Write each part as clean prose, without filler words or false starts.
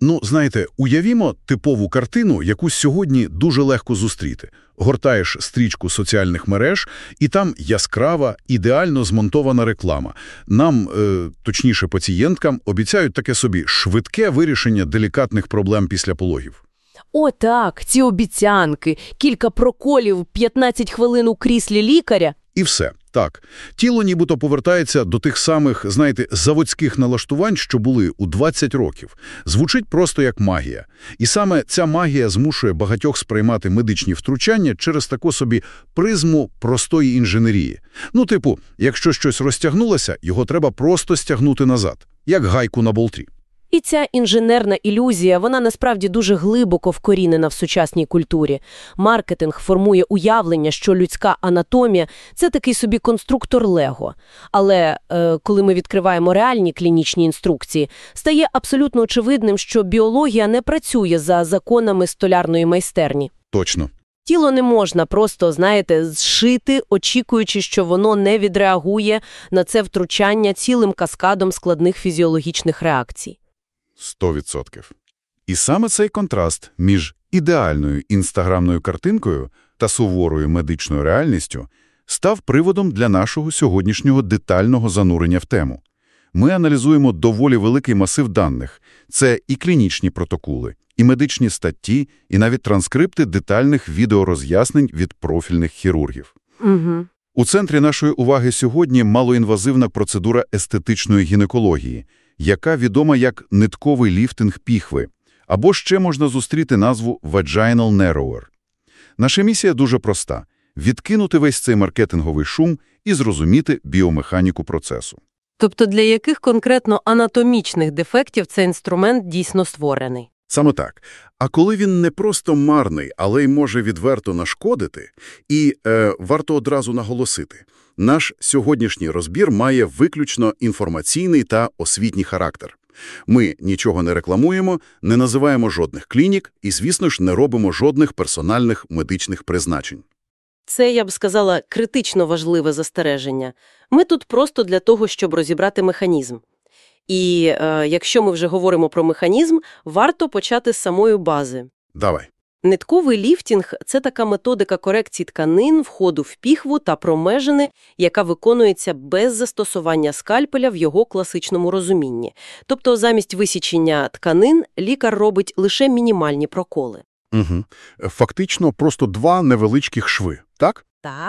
Ну, знаєте, уявімо типову картину, яку сьогодні дуже легко зустріти. Гортаєш стрічку соціальних мереж, і там яскрава, ідеально змонтована реклама. Нам, точніше пацієнткам, обіцяють таке собі швидке вирішення делікатних проблем після пологів. О, так, ці обіцянки, кілька проколів, 15 хвилин у кріслі лікаря. І все. Так. Тіло нібито повертається до тих самих, знаєте, заводських налаштувань, що були у 20 років. Звучить просто як магія. І саме ця магія змушує багатьох сприймати медичні втручання через таку собі призму простої інженерії. Ну, типу, якщо щось розтягнулося, його треба просто стягнути назад, як гайку на болтрі. І ця інженерна ілюзія, вона насправді дуже глибоко вкорінена в сучасній культурі. Маркетинг формує уявлення, що людська анатомія – це такий собі конструктор Лего. Але коли ми відкриваємо реальні клінічні інструкції, стає абсолютно очевидним, що біологія не працює за законами столярної майстерні. Точно. Тіло не можна просто, знаєте, зшити, очікуючи, що воно не відреагує на це втручання цілим каскадом складних фізіологічних реакцій. 100%. І саме цей контраст між ідеальною інстаграмною картинкою та суворою медичною реальністю став приводом для нашого сьогоднішнього детального занурення в тему. Ми аналізуємо доволі великий масив даних. Це і клінічні протоколи, і медичні статті, і навіть транскрипти детальних відеороз'яснень від профільних хірургів. Угу. У центрі нашої уваги сьогодні малоінвазивна процедура естетичної гінекології, яка відома як нитковий ліфтинг піхви, або ще можна зустріти назву Vaginal Narrower. Наша місія дуже проста – відкинути весь цей маркетинговий шум і зрозуміти біомеханіку процесу. Тобто для яких конкретно анатомічних дефектів цей інструмент дійсно створений? Саме так. А коли він не просто марний, але й може відверто нашкодити, і варто одразу наголосити, наш сьогоднішній розбір має виключно інформаційний та освітній характер. Ми нічого не рекламуємо, не називаємо жодних клінік і, звісно ж, не робимо жодних персональних медичних призначень. Це, я б сказала, критично важливе застереження. Ми тут просто для того, щоб розібрати механізм. І якщо ми вже говоримо про механізм, варто почати з самої бази. Давай. Нитковий ліфтинг – це така методика корекції тканин, входу в піхву та промежини, яка виконується без застосування скальпеля в його класичному розумінні. Тобто замість висічення тканин лікар робить лише мінімальні проколи. Угу. Фактично просто два невеличких шви, так?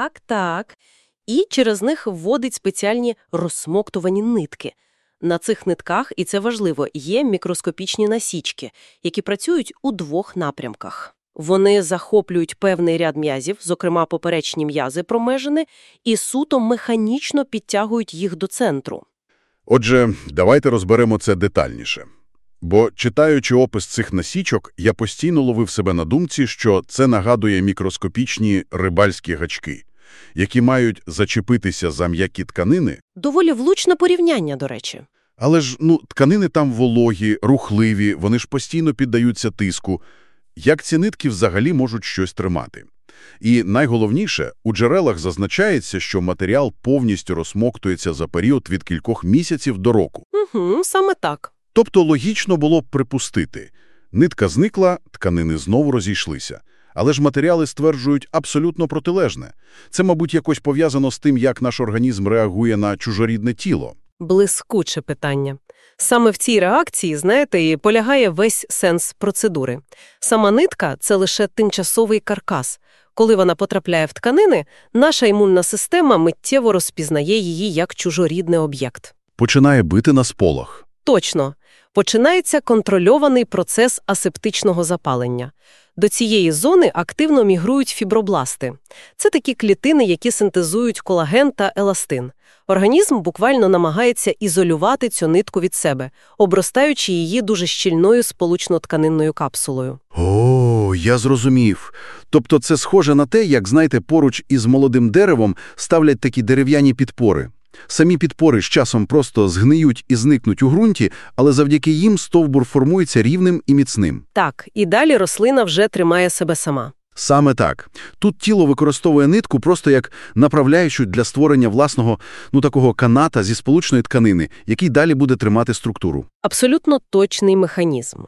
Так. І через них вводить спеціальні розсмоктувані нитки. На цих нитках, і це важливо, є мікроскопічні насічки, які працюють у двох напрямках. Вони захоплюють певний ряд м'язів, зокрема поперечні м'язи промежини, і суто механічно підтягують їх до центру. Отже, давайте розберемо це детальніше. Бо, читаючи опис цих насічок, я постійно ловив себе на думці, що це нагадує мікроскопічні рибальські гачки, які мають зачепитися за м'які тканини. Доволі влучне порівняння, до речі. Але ж, тканини там вологі, рухливі, вони ж постійно піддаються тиску. Як ці нитки взагалі можуть щось тримати? І найголовніше, у джерелах зазначається, що матеріал повністю розсмоктується за період від кількох місяців до року. Угу, саме так. Тобто логічно було б припустити. Нитка зникла, тканини знову розійшлися. Але ж матеріали стверджують абсолютно протилежне. Це, мабуть, якось пов'язано з тим, як наш організм реагує на чужорідне тіло. Блискуче питання. Саме в цій реакції, знаєте, і полягає весь сенс процедури. Сама нитка – це лише тимчасовий каркас. Коли вона потрапляє в тканини, наша імунна система миттєво розпізнає її як чужорідний об'єкт. Починає бити на сполох. Точно. Починається контрольований процес асептичного запалення. До цієї зони активно мігрують фібробласти. Це такі клітини, які синтезують колаген та еластин. Організм буквально намагається ізолювати цю нитку від себе, обростаючи її дуже щільною сполучно-тканинною капсулою. О, я зрозумів. Тобто це схоже на те, як, знаєте, поруч із молодим деревом ставлять такі дерев'яні підпори. Самі підпори з часом просто згниють і зникнуть у ґрунті, але завдяки їм стовбур формується рівним і міцним. Так, і далі рослина вже тримає себе сама. Саме так. Тут тіло використовує нитку просто як направляючу для створення власного, такого каната зі сполучної тканини, який далі буде тримати структуру. Абсолютно точний механізм.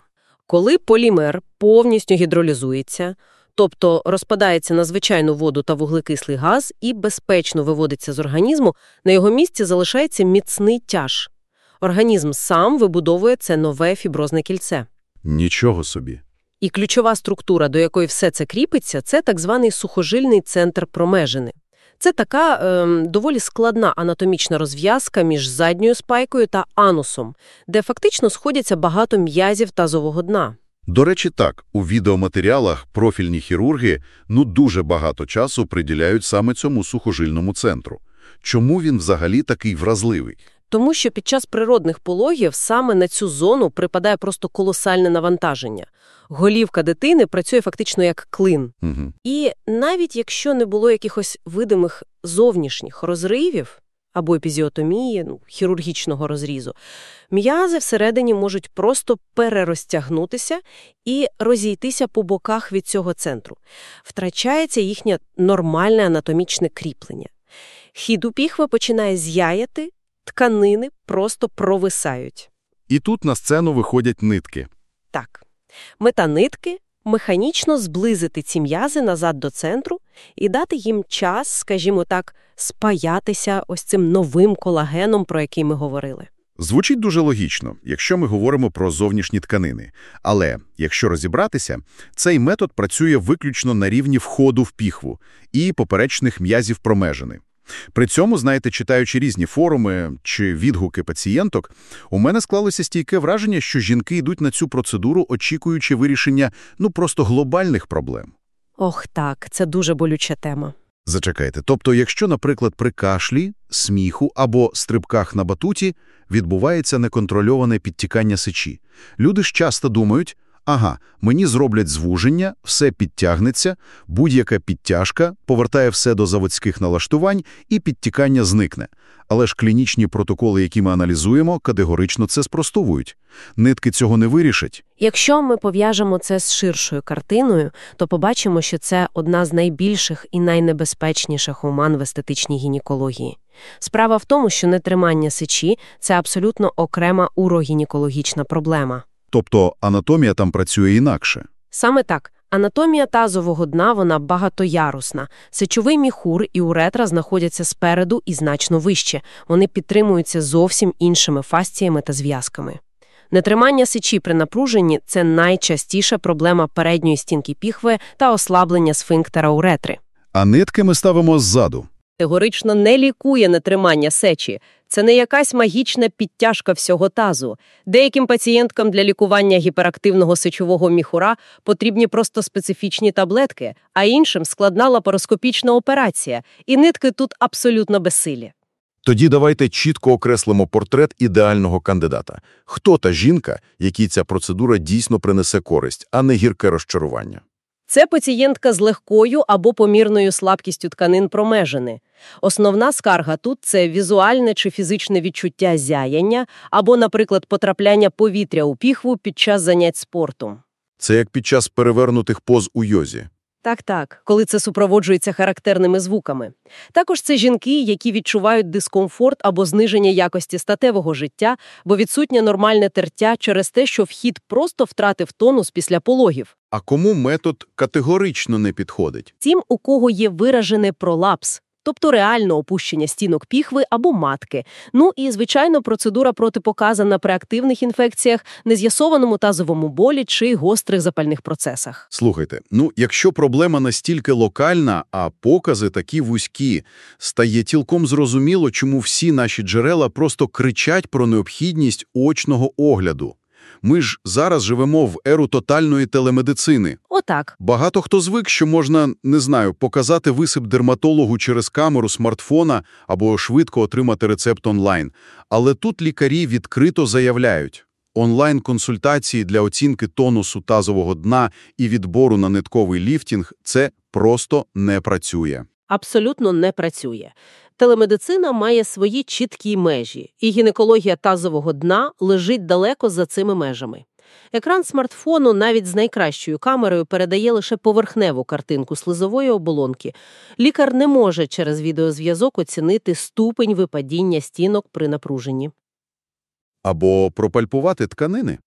Коли полімер повністю гідролізується, тобто розпадається на звичайну воду та вуглекислий газ і безпечно виводиться з організму, на його місці залишається міцний тяж. Організм сам вибудовує це нове фіброзне кільце. Нічого собі. І ключова структура, до якої все це кріпиться, це так званий сухожильний центр промежини. Це така доволі складна анатомічна розв'язка між задньою спайкою та анусом, де фактично сходяться багато м'язів тазового дна. До речі, так, у відеоматеріалах профільні хірурги дуже багато часу приділяють саме цьому сухожильному центру. Чому він взагалі такий вразливий? Тому що під час природних пологів саме на цю зону припадає просто колосальне навантаження. Голівка дитини працює фактично як клин. Угу. І навіть якщо не було якихось видимих зовнішніх розривів або епізіотомії, хірургічного розрізу, м'язи всередині можуть просто перерозтягнутися і розійтися по боках від цього центру. Втрачається їхнє нормальне анатомічне кріплення. Хід у піхви починає зяяти, тканини просто провисають. І тут на сцену виходять нитки. Так. Мета нитки – механічно зблизити ці м'язи назад до центру і дати їм час, скажімо так, спаятися ось цим новим колагеном, про який ми говорили. Звучить дуже логічно, якщо ми говоримо про зовнішні тканини. Але, якщо розібратися, цей метод працює виключно на рівні входу в піхву і поперечних м'язів промежини. При цьому, знаєте, читаючи різні форуми чи відгуки пацієнток, у мене склалося стійке враження, що жінки йдуть на цю процедуру, очікуючи вирішення, просто глобальних проблем. Ох так, це дуже болюча тема. Зачекайте, тобто, якщо, наприклад, при кашлі, сміху або стрибках на батуті відбувається неконтрольоване підтікання сечі, люди ж часто думають, ага, мені зроблять звуження, все підтягнеться, будь-яка підтяжка повертає все до заводських налаштувань і підтікання зникне. Але ж клінічні протоколи, які ми аналізуємо, категорично це спростовують. Нитки цього не вирішать. Якщо ми пов'яжемо це з ширшою картиною, то побачимо, що це одна з найбільших і найнебезпечніших оман в естетичній гінекології. Справа в тому, що нетримання сечі – це абсолютно окрема урогінекологічна проблема. Тобто анатомія там працює інакше. Саме так. Анатомія тазового дна, вона багатоярусна. Сечовий міхур і уретра знаходяться спереду і значно вище. Вони підтримуються зовсім іншими фасціями та зв'язками. Нетримання сечі при напруженні – це найчастіша проблема передньої стінки піхви та ослаблення сфінктера уретри. А нитки ми ставимо ззаду. Категорично не лікує нетримання сечі. Це не якась магічна підтяжка всього тазу. Деяким пацієнткам для лікування гіперактивного сечового міхура потрібні просто специфічні таблетки, а іншим – складна лапароскопічна операція. І нитки тут абсолютно безсилі. Тоді давайте чітко окреслимо портрет ідеального кандидата. Хто та жінка, якій ця процедура дійсно принесе користь, а не гірке розчарування? Це пацієнтка з легкою або помірною слабкістю тканин промежини. Основна скарга тут – це візуальне чи фізичне відчуття зяяння або, наприклад, потрапляння повітря у піхву під час занять спортом. Це як під час перевернутих поз у йозі. Так, коли це супроводжується характерними звуками. Також це жінки, які відчувають дискомфорт або зниження якості статевого життя, бо відсутнє нормальне тертя через те, що вхід просто втратив тонус після пологів. А кому метод категорично не підходить? Тим, у кого є виражений пролапс, тобто реальне опущення стінок піхви або матки. Ну і, звичайно, процедура протипоказана при активних інфекціях, нез'ясованому тазовому болі чи гострих запальних процесах. Слухайте, якщо проблема настільки локальна, а покази такі вузькі, стає цілком зрозуміло, чому всі наші джерела просто кричать про необхідність очного огляду. Ми ж зараз живемо в еру тотальної телемедицини. Отак. Багато хто звик, що можна, показати висип дерматологу через камеру смартфона або швидко отримати рецепт онлайн. Але тут лікарі відкрито заявляють, онлайн-консультації для оцінки тонусу тазового дна і відбору на нитковий ліфтінг – це просто не працює. Абсолютно не працює. Телемедицина має свої чіткі межі, і гінекологія тазового дна лежить далеко за цими межами. Екран смартфону навіть з найкращою камерою передає лише поверхневу картинку слизової оболонки. Лікар не може через відеозв'язок оцінити ступень випадіння стінок при напруженні. Або пропальпувати тканини.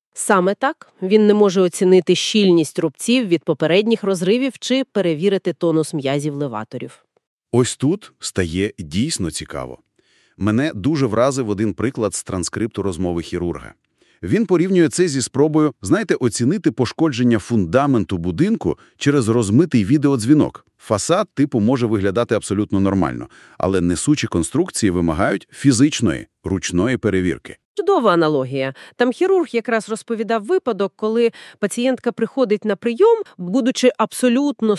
Саме так. Він не може оцінити щільність рубців від попередніх розривів чи перевірити тонус м'язів леваторів. Ось тут стає дійсно цікаво. Мене дуже вразив один приклад з транскрипту розмови хірурга. Він порівнює це зі спробою, оцінити пошкодження фундаменту будинку через розмитий відеодзвінок. Фасад типу може виглядати абсолютно нормально, але несучі конструкції вимагають фізичної, ручної перевірки. Чудова аналогія. Там хірург якраз розповідав випадок, коли пацієнтка приходить на прийом, будучи абсолютно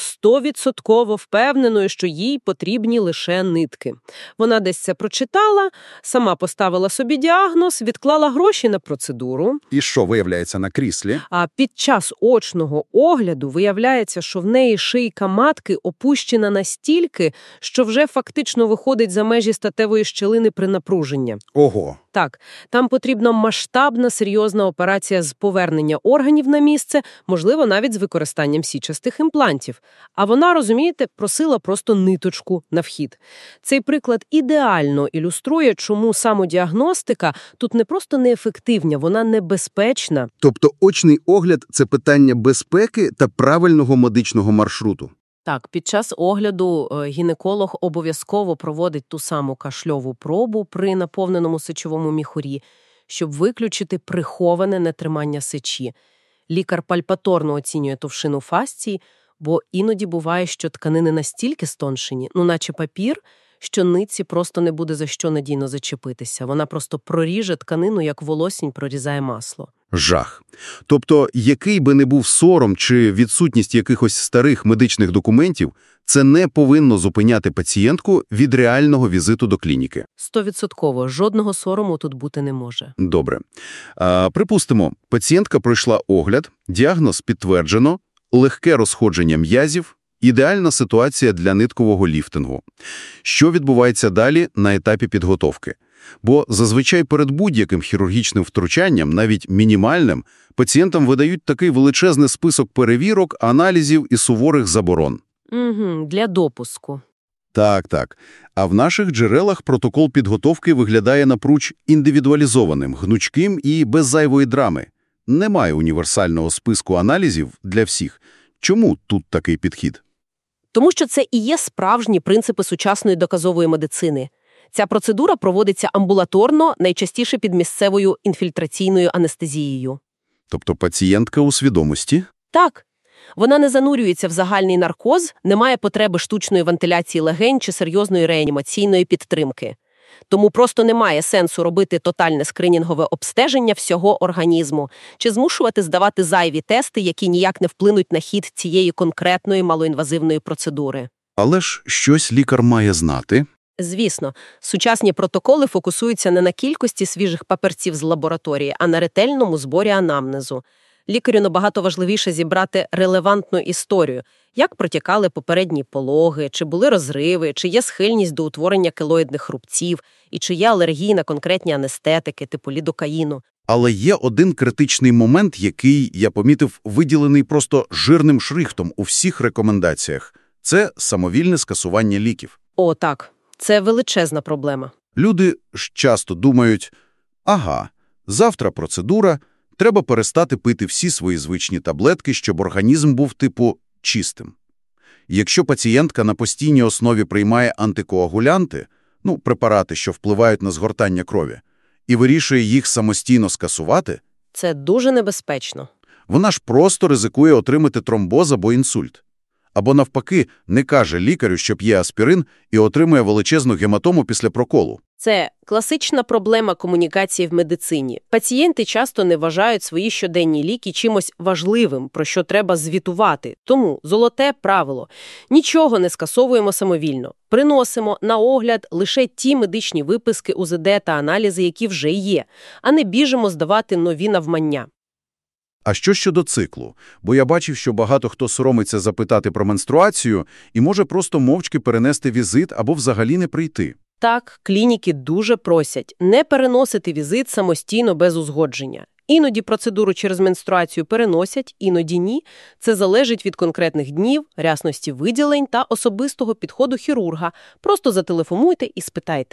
100% впевненою, що їй потрібні лише нитки. Вона десь це прочитала, сама поставила собі діагноз, відклала гроші на процедуру. І що виявляється на кріслі? А під час очного огляду виявляється, що в неї шийка матки опущена настільки, що вже фактично виходить за межі статевої щелини при напруженні. Ого! Так, там потрібна масштабна, серйозна операція з повернення органів на місце, можливо, навіть з використанням січастих імплантів. А вона, розумієте, просила просто ниточку на вхід. Цей приклад ідеально ілюструє, чому самодіагностика тут не просто неефективна, вона небезпечна. Тобто очний огляд – це питання безпеки та правильного медичного маршруту. Так, під час огляду гінеколог обов'язково проводить ту саму кашльову пробу при наповненому сечовому міхурі, щоб виключити приховане нетримання сечі. Лікар пальпаторно оцінює товщину фасції, бо іноді буває, що тканини настільки стоншені, наче папір, що нитці просто не буде за що надійно зачепитися. Вона просто проріже тканину, як волосінь прорізає масло. Жах. Тобто, який би не був сором чи відсутність якихось старих медичних документів, це не повинно зупиняти пацієнтку від реального візиту до клініки. 100%. Жодного сорому тут бути не може. Добре. Припустимо, пацієнтка пройшла огляд, діагноз підтверджено, легке розходження м'язів, ідеальна ситуація для ниткового ліфтингу. Що відбувається далі на етапі підготовки? Бо зазвичай перед будь-яким хірургічним втручанням, навіть мінімальним, пацієнтам видають такий величезний список перевірок, аналізів і суворих заборон. Для допуску. Так. А в наших джерелах протокол підготовки виглядає напруч індивідуалізованим, гнучким і без зайвої драми. Немає універсального списку аналізів для всіх. Чому тут такий підхід? Тому що це і є справжні принципи сучасної доказової медицини. Ця процедура проводиться амбулаторно, найчастіше під місцевою інфільтраційною анестезією. Тобто пацієнтка у свідомості? Так. Вона не занурюється в загальний наркоз, не має потреби штучної вентиляції легень чи серйозної реанімаційної підтримки. Тому просто немає сенсу робити тотальне скринінгове обстеження всього організму чи змушувати здавати зайві тести, які ніяк не вплинуть на хід цієї конкретної малоінвазивної процедури. Але ж щось лікар має знати. Звісно, сучасні протоколи фокусуються не на кількості свіжих папірців з лабораторії, а на ретельному зборі анамнезу. Лікарю набагато важливіше зібрати релевантну історію, як протікали попередні пологи, чи були розриви, чи є схильність до утворення келоїдних рубців, і чи є алергії на конкретні анестетики, типу лідокаїну. Але є один критичний момент, який, я помітив, виділений просто жирним шрифтом у всіх рекомендаціях. Це самовільне скасування ліків. О, так. Це величезна проблема. Люди ж часто думають, ага, завтра процедура, треба перестати пити всі свої звичні таблетки, щоб організм був, чистим. Якщо пацієнтка на постійній основі приймає антикоагулянти, препарати, що впливають на згортання крові, і вирішує їх самостійно скасувати, це дуже небезпечно. Вона ж просто ризикує отримати тромбоз або інсульт. Або навпаки, не каже лікарю, що п'є аспірин і отримує величезну гематому після проколу. Це класична проблема комунікації в медицині. Пацієнти часто не вважають свої щоденні ліки чимось важливим, про що треба звітувати. Тому золоте правило – нічого не скасовуємо самовільно. Приносимо на огляд лише ті медичні виписки УЗД та аналізи, які вже є, а не біжимо здавати нові навмання. А що щодо циклу? Бо я бачив, що багато хто соромиться запитати про менструацію і може просто мовчки перенести візит або взагалі не прийти. Так, клініки дуже просять не переносити візит самостійно без узгодження. Іноді процедуру через менструацію переносять, іноді ні. Це залежить від конкретних днів, рясності виділень та особистого підходу хірурга. Просто зателефонуйте і спитайте.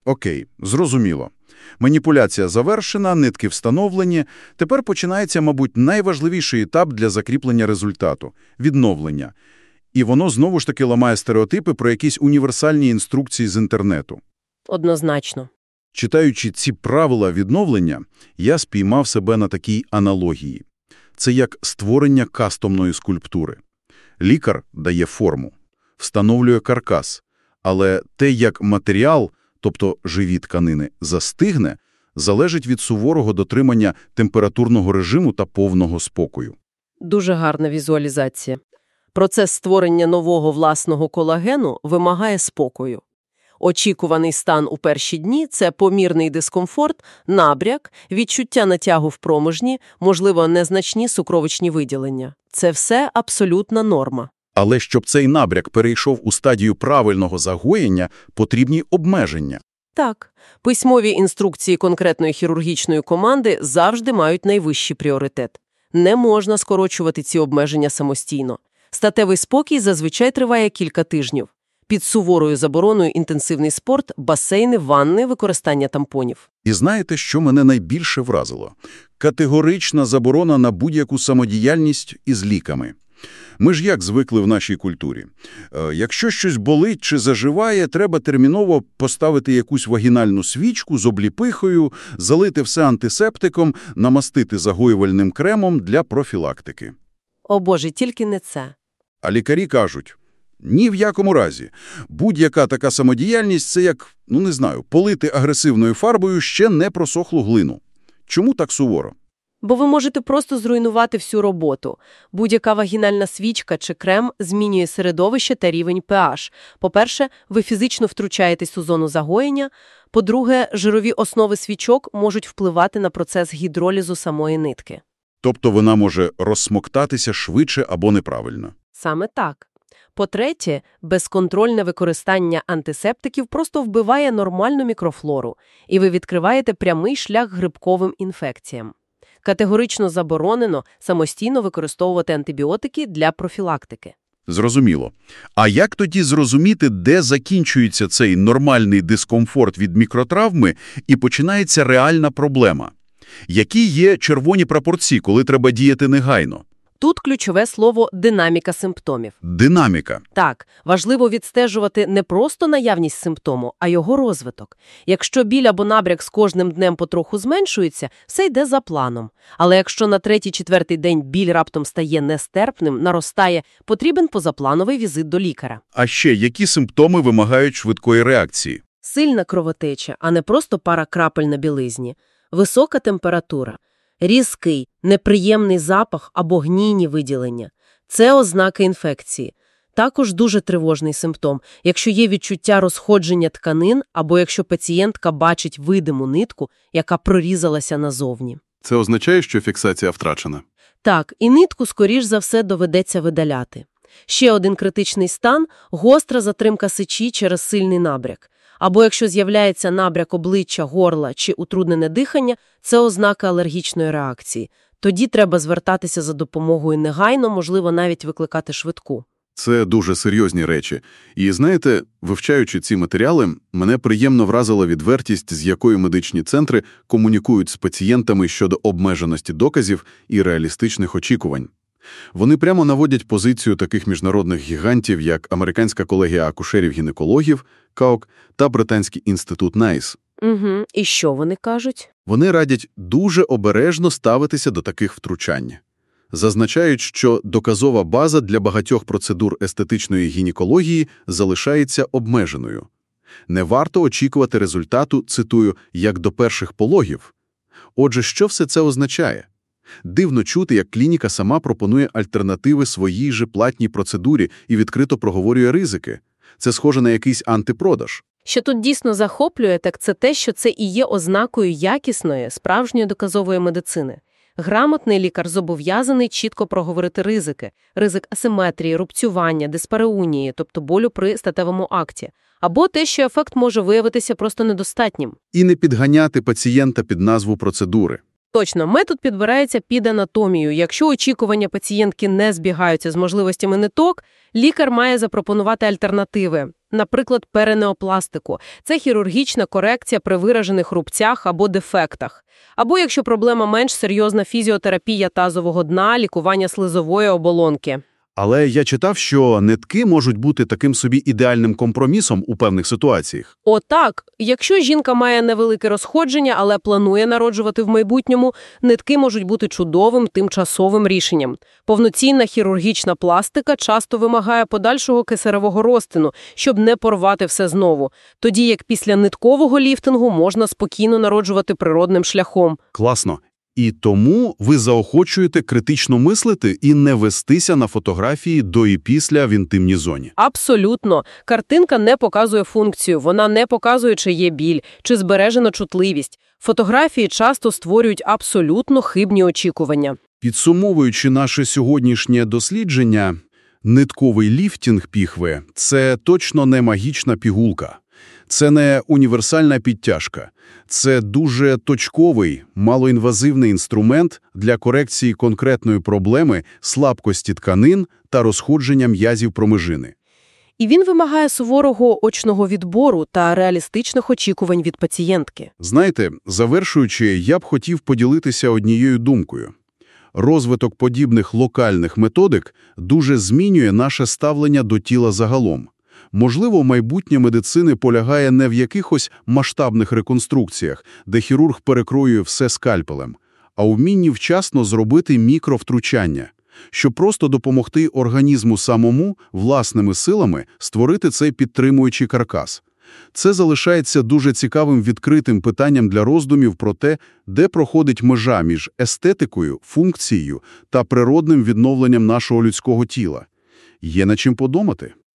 Окей, зрозуміло. Маніпуляція завершена, нитки встановлені. Тепер починається, мабуть, найважливіший етап для закріплення результату – відновлення. І воно знову ж таки ламає стереотипи про якісь універсальні інструкції з інтернету. Однозначно. Читаючи ці правила відновлення, я спіймав себе на такій аналогії. Це як створення кастомної скульптури. Лікар дає форму, встановлює каркас, але те, як матеріал, тобто живі тканини, застигне, залежить від суворого дотримання температурного режиму та повного спокою. Дуже гарна візуалізація. Процес створення нового власного колагену вимагає спокою. Очікуваний стан у перші дні – це помірний дискомфорт, набряк, відчуття натягу в промежні, можливо, незначні сукровичні виділення. Це все абсолютна норма. Але щоб цей набряк перейшов у стадію правильного загоєння, потрібні обмеження. Так, письмові інструкції конкретної хірургічної команди завжди мають найвищий пріоритет. Не можна скорочувати ці обмеження самостійно. Статевий спокій зазвичай триває кілька тижнів. Під суворою забороною інтенсивний спорт, басейни, ванни, використання тампонів. І знаєте, що мене найбільше вразило? Категорична заборона на будь-яку самодіяльність із ліками. Ми ж як звикли в нашій культурі? Якщо щось болить чи заживає, треба терміново поставити якусь вагінальну свічку з обліпихою, залити все антисептиком, намастити загоювальним кремом для профілактики. О Боже, тільки не це. А лікарі кажуть, ні в якому разі. Будь-яка така самодіяльність – це як, полити агресивною фарбою ще не просохлу глину. Чому так суворо? Бо ви можете просто зруйнувати всю роботу. Будь-яка вагінальна свічка чи крем змінює середовище та рівень pH. По-перше, ви фізично втручаєтесь у зону загоєння. По-друге, жирові основи свічок можуть впливати на процес гідролізу самої нитки. Тобто вона може розсмоктатися швидше або неправильно. Саме так. По-третє, безконтрольне використання антисептиків просто вбиває нормальну мікрофлору, і ви відкриваєте прямий шлях грибковим інфекціям. Категорично заборонено самостійно використовувати антибіотики для профілактики. Зрозуміло. А як тоді зрозуміти, де закінчується цей нормальний дискомфорт від мікротравми і починається реальна проблема? Які є червоні прапорці, коли треба діяти негайно? Тут ключове слово «динаміка симптомів». Динаміка. Так, важливо відстежувати не просто наявність симптому, а його розвиток. Якщо біль або набряк з кожним днем потроху зменшується, все йде за планом. Але якщо на 3-4 день біль раптом стає нестерпним, наростає, потрібен позаплановий візит до лікаря. А ще які симптоми вимагають швидкої реакції? Сильна кровотеча, а не просто пара крапель на білизні. Висока температура. Різкий, неприємний запах або гнійні виділення – це ознаки інфекції. Також дуже тривожний симптом, якщо є відчуття розходження тканин або якщо пацієнтка бачить видиму нитку, яка прорізалася назовні. Це означає, що фіксація втрачена? Так, і нитку, скоріш за все, доведеться видаляти. Ще один критичний стан – гостра затримка сечі через сильний набряк. Або якщо з'являється набряк обличчя, горла чи утруднене дихання, це ознака алергічної реакції. Тоді треба звертатися за допомогою негайно, можливо, навіть викликати швидку. Це дуже серйозні речі. І знаєте, вивчаючи ці матеріали, мене приємно вразила відвертість, з якою медичні центри комунікують з пацієнтами щодо обмеженості доказів і реалістичних очікувань. Вони прямо наводять позицію таких міжнародних гігантів, як Американська колегія акушерів-гінекологів, КАОК, та Британський інститут НАЙС. Угу. І що вони кажуть? Вони радять дуже обережно ставитися до таких втручань. Зазначають, що доказова база для багатьох процедур естетичної гінекології залишається обмеженою. Не варто очікувати результату, цитую, як до перших пологів. Отже, що все це означає? Дивно чути, як клініка сама пропонує альтернативи своїй же платній процедурі і відкрито проговорює ризики. Це схоже на якийсь антипродаж. Що тут дійсно захоплює, так це те, що це і є ознакою якісної, справжньої доказової медицини. Грамотний лікар зобов'язаний чітко проговорити ризики. Ризик асиметрії, рубцювання, диспареунії, тобто болю при статевому акті. Або те, що ефект може виявитися просто недостатнім. І не підганяти пацієнта під назву процедури. Точно, метод підбирається під анатомію. Якщо очікування пацієнтки не збігаються з можливостями ниток, лікар має запропонувати альтернативи. Наприклад, перинеопластику – це хірургічна корекція при виражених рубцях або дефектах. Або, якщо проблема менш серйозна, фізіотерапія тазового дна, лікування слизової оболонки. Але я читав, що нитки можуть бути таким собі ідеальним компромісом у певних ситуаціях. Отак, якщо жінка має невелике розходження, але планує народжувати в майбутньому, нитки можуть бути чудовим тимчасовим рішенням. Повноцінна хірургічна пластика часто вимагає подальшого кесаревого розтину, щоб не порвати все знову. Тоді як після ниткового ліфтингу можна спокійно народжувати природним шляхом. Класно. І тому ви заохочуєте критично мислити і не вестися на фотографії до і після в інтимній зоні. Абсолютно. Картинка не показує функцію, вона не показує, чи є біль, чи збережена чутливість. Фотографії часто створюють абсолютно хибні очікування. Підсумовуючи наше сьогоднішнє дослідження, нитковий ліфтинг піхви – це точно не магічна пігулка. Це не універсальна підтяжка. Це дуже точковий, малоінвазивний інструмент для корекції конкретної проблеми слабкості тканин та розходження м'язів промежини. І він вимагає суворого очного відбору та реалістичних очікувань від пацієнтки. Знаєте, завершуючи, я б хотів поділитися однією думкою. Розвиток подібних локальних методик дуже змінює наше ставлення до тіла загалом. Можливо, майбутнє медицини полягає не в якихось масштабних реконструкціях, де хірург перекроює все скальпелем, а у вмінні вчасно зробити мікровтручання, щоб просто допомогти організму самому власними силами створити цей підтримуючий каркас. Це залишається дуже цікавим відкритим питанням для роздумів про те, де проходить межа між естетикою, функцією та природним відновленням нашого людського тіла. Є над чим подумати.